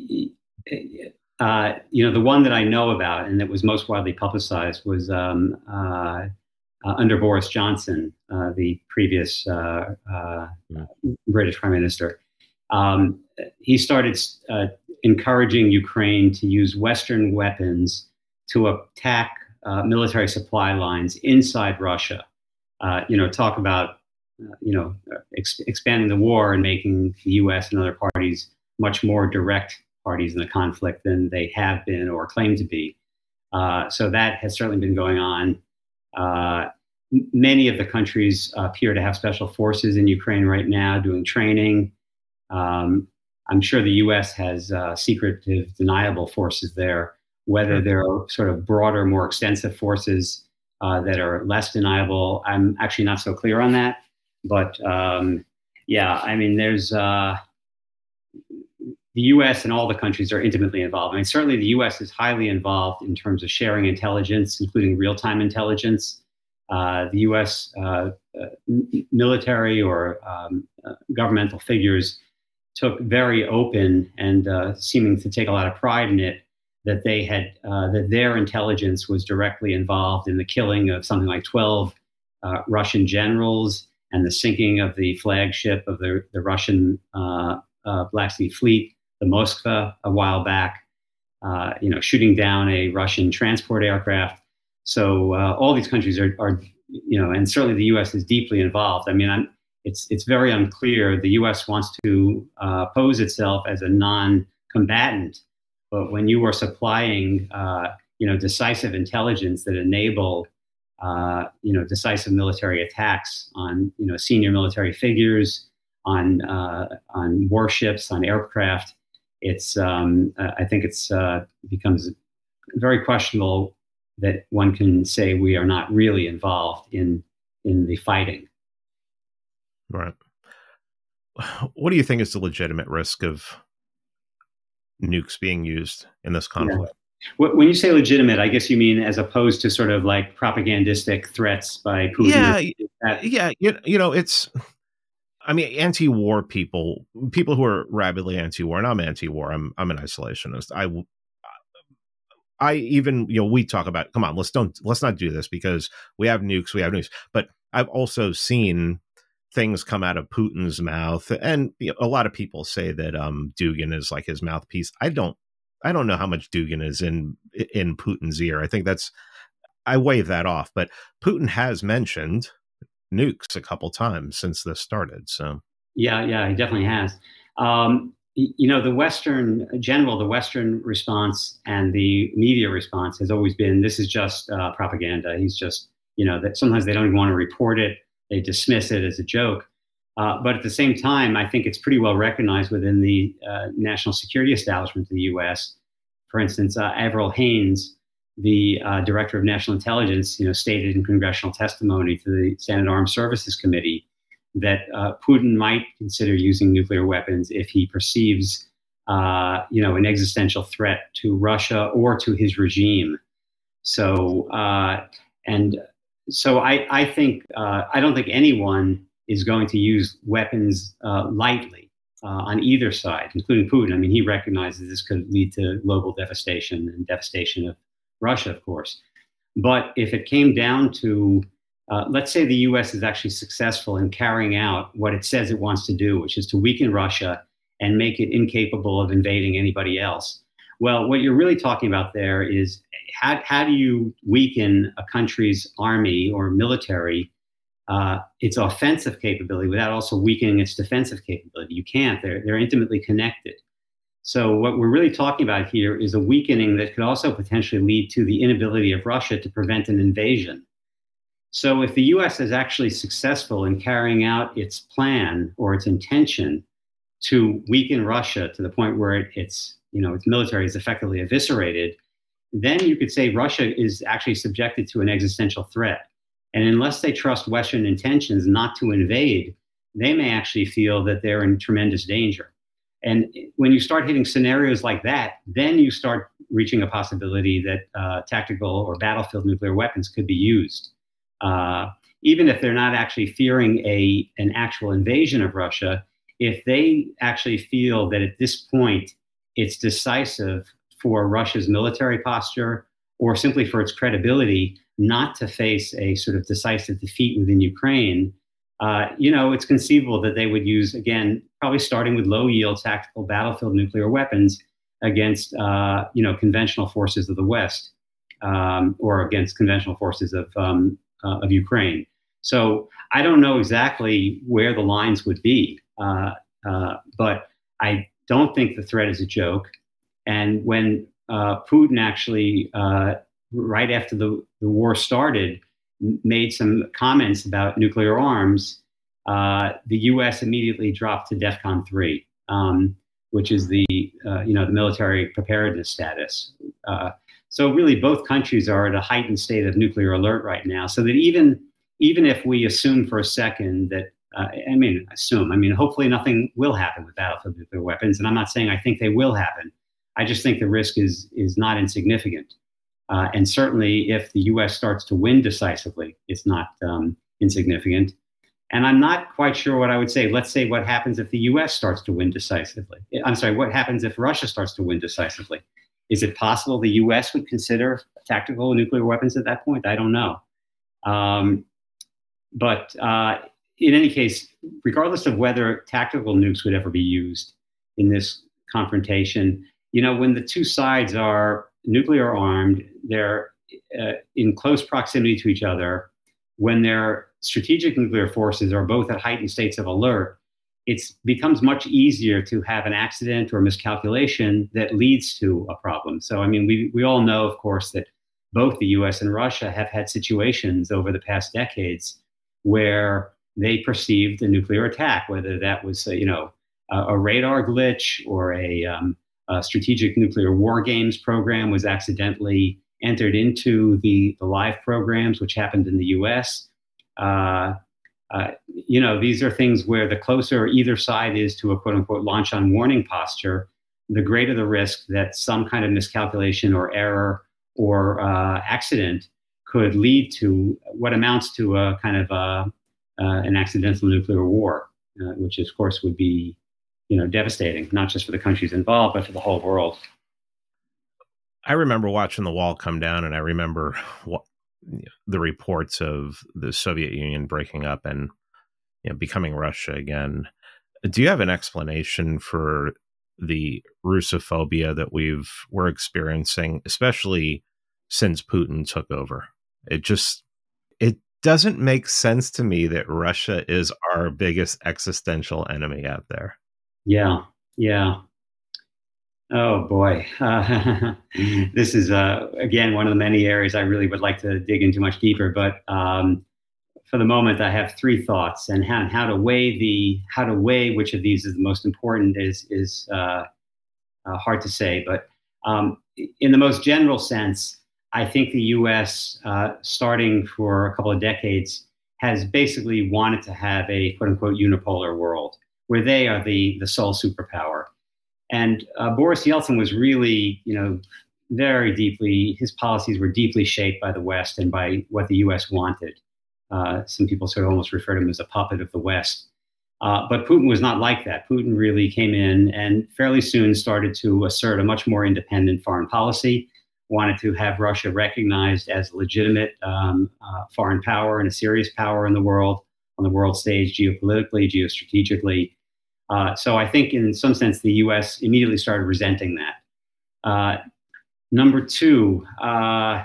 Uh, you know, the one that I know about and that was most widely publicized was um, uh, uh, under Boris Johnson, uh, the previous uh, uh, yeah. British Prime Minister. Um, he started uh, encouraging Ukraine to use Western weapons to attack uh, military supply lines inside Russia. Uh, you know, talk about, uh, you know, ex- expanding the war and making the U S and other parties much more direct parties in the conflict than they have been or claim to be. Uh, so that has certainly been going on. Uh, m- many of the countries uh, appear to have special forces in Ukraine right now doing training. Um, I'm sure the U S has uh, secretive, deniable forces there. Whether there are sort of broader, more extensive forces uh, that are less deniable, I'm actually not so clear on that. But um, yeah, I mean, there's... Uh, the U S and all the countries are intimately involved. I mean, certainly the U S is highly involved in terms of sharing intelligence, including real-time intelligence. Uh, the U S uh, uh, military or um, uh, governmental figures took very open and uh, seeming to take a lot of pride in it that they had uh, that their intelligence was directly involved in the killing of something like twelve uh, Russian generals and the sinking of the flagship of the, the Russian uh, uh, Black Sea Fleet, the Moskva, a while back. Uh, you know, shooting down a Russian transport aircraft. So uh, all these countries are, are, you know, and certainly the U S is deeply involved. I mean, I'm, it's it's very unclear. The U S wants to uh, pose itself as a non-combatant, but when you are supplying, uh, you know, decisive intelligence that enable, uh, you know, decisive military attacks on, you know, senior military figures, on uh, on warships, on aircraft, it's um, I think it's uh, becomes very questionable that one can say we are not really involved in in the fighting. Right. What do you think is the legitimate risk of nukes being used in this conflict? Yeah. When you say legitimate, I guess you mean as opposed to sort of like propagandistic threats by Putin. Yeah, yeah. You, you know, it's. I mean, anti-war people, people who are rabidly anti-war, and I'm anti-war. I'm I'm an isolationist. I, I even you know we talk about. Come on, let's don't let's not do this because we have nukes. We have nukes. But I've also seen things come out of Putin's mouth, and you know, a lot of people say that um, Dugin is like his mouthpiece. I don't. I don't know how much Dugin is in in Putin's ear. I think that's. I wave that off. But Putin has mentioned nukes a couple times since this started. So yeah, yeah, he definitely has. Um, you know, the Western general, the Western response and the media response has always been, this is just uh, propaganda. He's just, you know, that sometimes they don't even want to report it. They dismiss it as a joke. Uh, but at the same time, I think it's pretty well recognized within the uh, national security establishment of the U S. For instance, uh, Avril Haines, the uh, director of national intelligence, you know, stated in congressional testimony to the Senate Armed Services Committee that uh, Putin might consider using nuclear weapons if he perceives, uh, you know, an existential threat to Russia or to his regime. So, uh, and so I, I think uh, I don't think anyone is going to use weapons uh, lightly uh, on either side, including Putin. I mean, he recognizes this could lead to global devastation and devastation of Russia, of course. But if it came down to, uh, let's say the U S is actually successful in carrying out what it says it wants to do, which is to weaken Russia and make it incapable of invading anybody else. Well, what you're really talking about there is how, how do you weaken a country's army or military, uh, its offensive capability, without also weakening its defensive capability? You can't. They're, they're intimately connected. So what we're really talking about here is a weakening that could also potentially lead to the inability of Russia to prevent an invasion. So if the U S is actually successful in carrying out its plan or its intention to weaken Russia to the point where it, its, you know, its military is effectively eviscerated, then you could say Russia is actually subjected to an existential threat. And unless they trust Western intentions not to invade, they may actually feel that they're in tremendous danger. And when you start hitting scenarios like that, then you start reaching a possibility that uh, tactical or battlefield nuclear weapons could be used. Uh, even if they're not actually fearing a, an actual invasion of Russia, if they actually feel that at this point it's decisive for Russia's military posture or simply for its credibility not to face a sort of decisive defeat within Ukraine, uh, you know, it's conceivable that they would use, again, probably starting with low-yield tactical battlefield nuclear weapons against, uh, you know, conventional forces of the West um, or against conventional forces of, um, uh, of Ukraine. So I don't know exactly where the lines would be, uh, uh, but I don't think the threat is a joke. And when uh, Putin actually, uh, right after the, the war started, made some comments about nuclear arms, uh, the U S immediately dropped to DEFCON three, um, which is the uh, you know the military preparedness status. Uh, so really, both countries are at a heightened state of nuclear alert right now. So that even even if we assume for a second that Uh, I mean, assume. I mean, hopefully nothing will happen with battlefield nuclear weapons, and I'm not saying I think they will happen. I just think the risk is is not insignificant, uh, and certainly if the U S starts to win decisively, it's not um, insignificant. And I'm not quite sure what I would say. Let's say what happens if the U S starts to win decisively. I'm sorry, what happens if Russia starts to win decisively? Is it possible the U S would consider tactical nuclear weapons at that point? I don't know. Um, but uh, in any case, regardless of whether tactical nukes would ever be used in this confrontation, you know, when the two sides are nuclear armed, they're uh, in close proximity to each other, when their strategic nuclear forces are both at heightened states of alert, it becomes much easier to have an accident or miscalculation that leads to a problem. So, I mean, we, we all know, of course, that both the U S and Russia have had situations over the past decades where they perceived a nuclear attack, whether that was, a, you know, a, a radar glitch or a, um, a strategic nuclear war games program was accidentally entered into the, the live programs, which happened in the U S. Uh, uh, you know, these are things where the closer either side is to a quote unquote launch on warning posture, the greater the risk that some kind of miscalculation or error or uh, accident could lead to what amounts to a kind of a, uh, an accidental nuclear war, uh, which of course would be, you know, devastating, not just for the countries involved, but for the whole world. I remember watching the wall come down, and I remember what, you know, the reports of the Soviet Union breaking up and, you know, becoming Russia again. Do you have an explanation for the Russophobia that we've we're experiencing, especially since Putin took over? It just it doesn't make sense to me that Russia is our biggest existential enemy out there. Yeah, yeah. Oh boy, uh, this is uh, again one of the many areas I really would like to dig into much deeper. But um, for the moment, I have three thoughts, and how, how to weigh the how to weigh which of these is the most important is is uh, uh, hard to say. But um, in the most general sense, I think the U S, uh, starting for a couple of decades, has basically wanted to have a quote unquote unipolar world where they are the the sole superpower. And uh, Boris Yeltsin was really, you know, very deeply, his policies were deeply shaped by the West and by what the U S wanted. Uh, some people sort of almost refer to him as a puppet of the West. Uh, but Putin was not like that. Putin really came in and fairly soon started to assert a much more independent foreign policy, wanted to have Russia recognized as a legitimate um, uh, foreign power and a serious power in the world, on the world stage, geopolitically, geostrategically. Uh, so I think in some sense, the U S immediately started resenting that. Uh, number two, uh,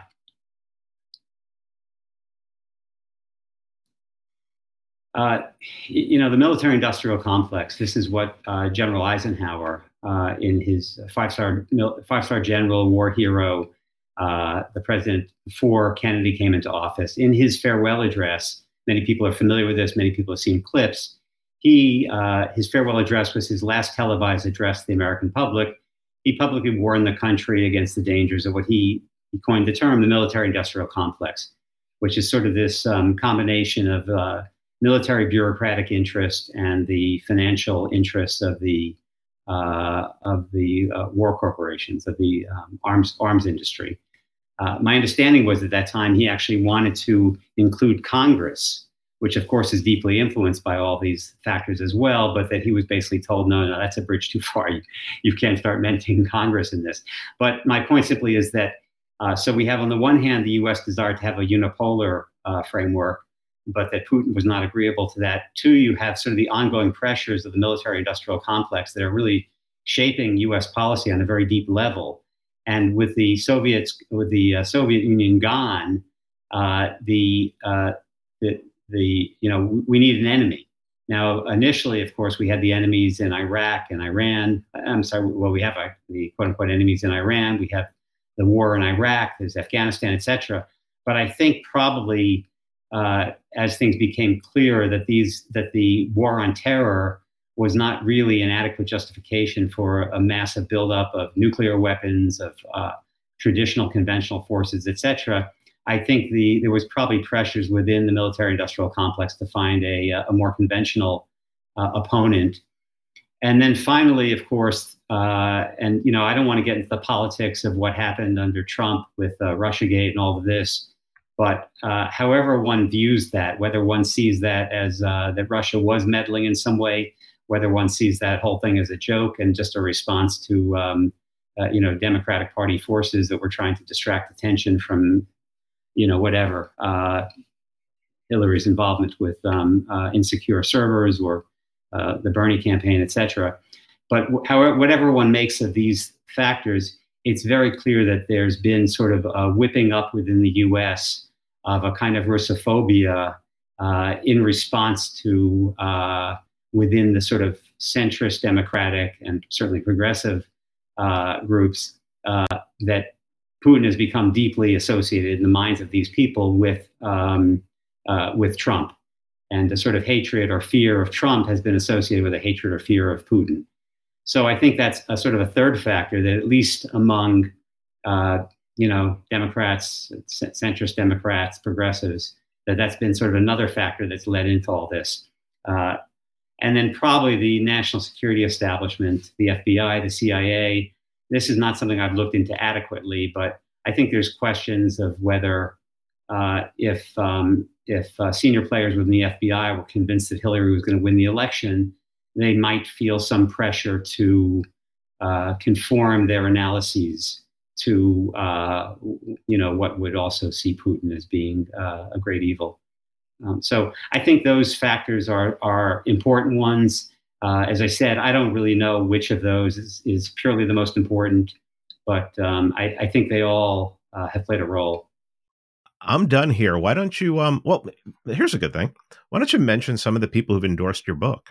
uh, you know, the military-industrial complex, this is what uh, General Eisenhower, uh, in his five-star five-star general, war hero, uh, the president before Kennedy came into office, in his farewell address, many people are familiar with this, many people have seen clips. He, uh, his farewell address was his last televised address to the American public. He publicly warned the country against the dangers of what he, he coined the term, the military-industrial complex, which is sort of this um, combination of uh, military bureaucratic interest and the financial interests of the uh, of the uh, war corporations, of the um, arms arms industry. Uh, my understanding was at that time he actually wanted to include Congress, which of course is deeply influenced by all these factors as well, but that he was basically told, no, no, that's a bridge too far. You, you can't start mentioning Congress in this. But my point simply is that, uh, so we have on the one hand, the U S desire to have a unipolar uh, framework, but that Putin was not agreeable to that. Two, you have sort of the ongoing pressures of the military-industrial complex that are really shaping U S policy on a very deep level. And with the Soviets, with the uh, Soviet Union gone, uh, the, uh, the The, you know, we need an enemy. Now, initially, of course, we had the enemies in Iraq and Iran. I'm sorry, well, we have uh, the quote unquote enemies in Iran. We have the war in Iraq, there's Afghanistan, et cetera. But I think probably uh, as things became clear that these that the war on terror was not really an adequate justification for a massive buildup of nuclear weapons, of uh, traditional conventional forces, et cetera, I think the there was probably pressures within the military-industrial complex to find a, a more conventional uh, opponent. And then finally, of course, uh, and you know, I don't want to get into the politics of what happened under Trump with uh, Russiagate and all of this, but uh, however one views that, whether one sees that as uh, that Russia was meddling in some way, whether one sees that whole thing as a joke and just a response to um, uh, you know, Democratic Party forces that were trying to distract attention from, you know, whatever uh, Hillary's involvement with um, uh, insecure servers or uh, the Bernie campaign, et cetera. But however, whatever one makes of these factors, it's very clear that there's been sort of a whipping up within the U S of a kind of Russophobia uh, in response to uh, within the sort of centrist Democratic and certainly progressive uh, groups uh, that Putin has become deeply associated in the minds of these people with um, uh, with Trump. And the sort of hatred or fear of Trump has been associated with a hatred or fear of Putin. So I think that's a sort of a third factor that at least among, uh, you know, Democrats, centrist Democrats, progressives, that that's been sort of another factor that's led into all this. Uh, and then probably the national security establishment, the F B I, the C I A. This is not something I've looked into adequately, but I think there's questions of whether uh, if um, if uh, senior players within the F B I were convinced that Hillary was going to win the election, they might feel some pressure to uh, conform their analyses to, uh, you know, what would also see Putin as being uh, a great evil. Um, so I think those factors are are important ones. Uh, as I said, I don't really know which of those is, is purely the most important, but um, I, I think they all uh, have played a role. I'm done here. Why don't you, um, well, here's a good thing. Why don't you mention some of the people who've endorsed your book?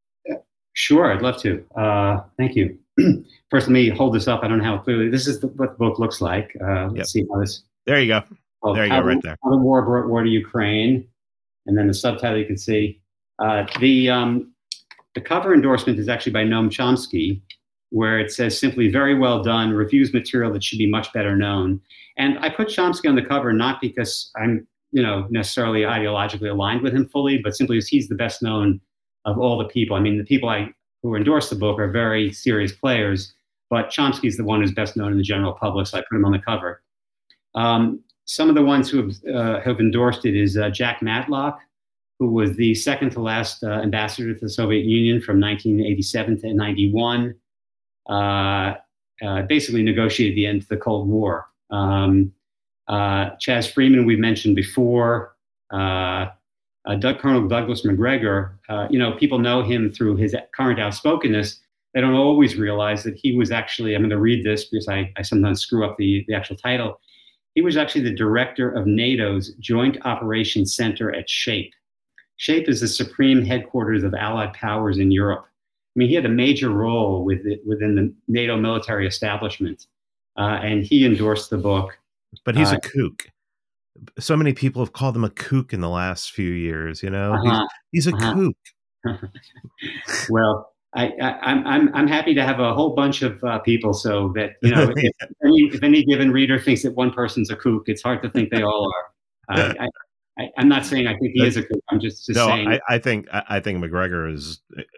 Sure, I'd love to. Uh, thank you. First, let me hold this up. I don't know how clearly, this is the, what the book looks like. Uh, let's yep. see how this. There you go. Oh, there you how, go, right there. How the war brought war to Ukraine. And then the subtitle you can see. Uh, the, um, the cover endorsement is actually by Noam Chomsky, where it says simply, very well done, reviews material that should be much better known. And I put Chomsky on the cover not because I'm, you know, necessarily ideologically aligned with him fully, but simply because he's the best known of all the people. I mean, the people I who endorse the book are very serious players, but Chomsky's the one who's best known in the general public, so I put him on the cover. Um, some of the ones who have, uh, have endorsed it is uh, Jack Matlock, who was the second to last uh, ambassador to the Soviet Union from nineteen eighty-seven to ninety-one. Uh, uh, basically negotiated the end of the Cold War. Um, uh, Chas Freeman, we've mentioned before. Uh, uh, Doug, Colonel Douglas Macgregor, uh, you know, people know him through his current outspokenness. They don't always realize that he was actually, I'm going to read this because I, I sometimes screw up the, the actual title. He was actually the director of NATO's Joint Operations Center at SHAPE. SHAPE is the supreme headquarters of Allied powers in Europe. I mean, he had a major role with it, within the NATO military establishment, uh, and he endorsed the book. But he's uh, a kook. So many people have called him a kook in the last few years. You know, uh-huh, he's, he's a uh-huh. kook. Well, I, I, I'm I'm I'm happy to have a whole bunch of uh, people, so that you know, if, any, if any given reader thinks that one person's a kook, it's hard to think they all are. Uh, I, I, I'm not saying I think he is a kook. I'm just, just no, saying. I, I think I, I think Macgregor is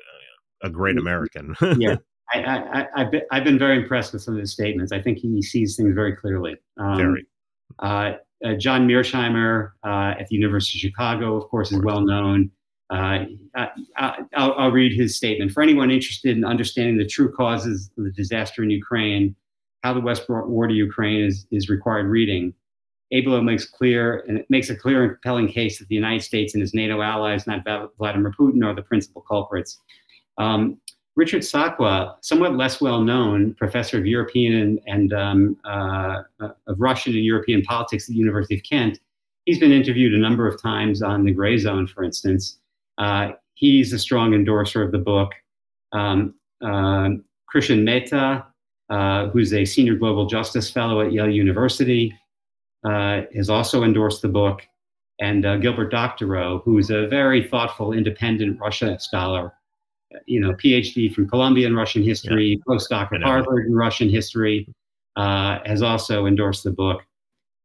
a great American. Yeah, I, I, I've, been, I've been very impressed with some of his statements. I think he sees things very clearly. Um, very. Uh, uh, John Mearsheimer uh, at the University of Chicago, of course, is well known. Uh, I, I, I'll, I'll read his statement. For anyone interested in understanding the true causes of the disaster in Ukraine, how the West brought war to Ukraine is, is required reading. Abelo makes clear, and it makes a clear and compelling case that the United States and its NATO allies, not Vladimir Putin, are the principal culprits. Um, Richard Sakwa, somewhat less well known, professor of European and, and um, uh, of Russian and European politics at the University of Kent, he's been interviewed a number of times on The Gray Zone, for instance. Uh, he's a strong endorser of the book. Um, uh, Krishan Mehta, uh, who's a senior global justice fellow at Yale University, uh, has also endorsed the book. And uh, Gilbert Doctorow, who's a very thoughtful, independent Russia scholar, you know, PhD from Columbia in Russian history, yeah. postdoc at Harvard in Russian history, uh, has also endorsed the book.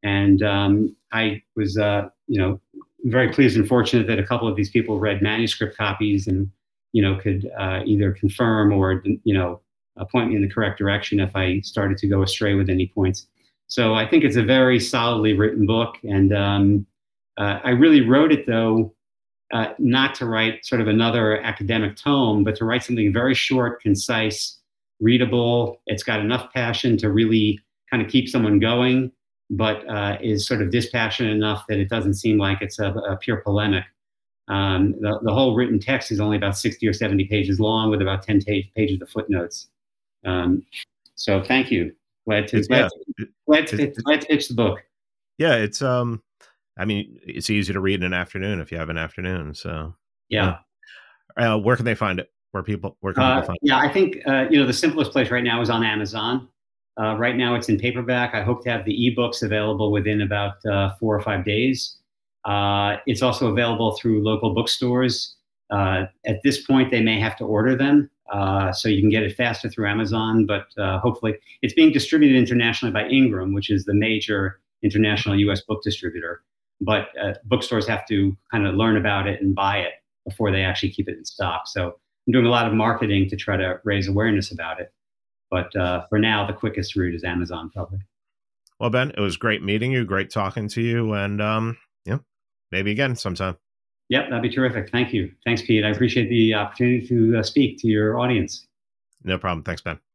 And um, I was, uh, you know, very pleased and fortunate that a couple of these people read manuscript copies and, you know, could uh, either confirm or, you know, uh, point me in the correct direction if I started to go astray with any points. So I think it's a very solidly written book. And um, uh, I really wrote it, though, uh, not to write sort of another academic tome, but to write something very short, concise, readable. It's got enough passion to really kind of keep someone going, but uh, is sort of dispassionate enough that it doesn't seem like it's a, a pure polemic. Um, the, the whole written text is only about sixty or seventy pages long with about ten pages of footnotes. Um, so thank you. Glad to, glad, yeah. to, glad, to, glad to pitch the book. Yeah, it's um, I mean, it's easy to read in an afternoon if you have an afternoon. So yeah. yeah. Uh, where can they find it? Where people where can uh, people find yeah, it? Yeah, I think uh, you know the simplest place right now is on Amazon. Uh, right now it's in paperback. I hope to have the ebooks available within about uh, four or five days. Uh, it's also available through local bookstores. Uh, at this point, they may have to order them, uh, so you can get it faster through Amazon, but uh, hopefully it's being distributed internationally by Ingram, which is the major international U S book distributor. But uh, bookstores have to kind of learn about it and buy it before they actually keep it in stock. So I'm doing a lot of marketing to try to raise awareness about it. But uh, for now, the quickest route is Amazon, probably. Well, Ben, it was great meeting you, great talking to you, and um, yeah, maybe again sometime. Yep, that'd be terrific. Thank you. Thanks, Pete. I appreciate the opportunity to uh, speak to your audience. No problem. Thanks, Ben.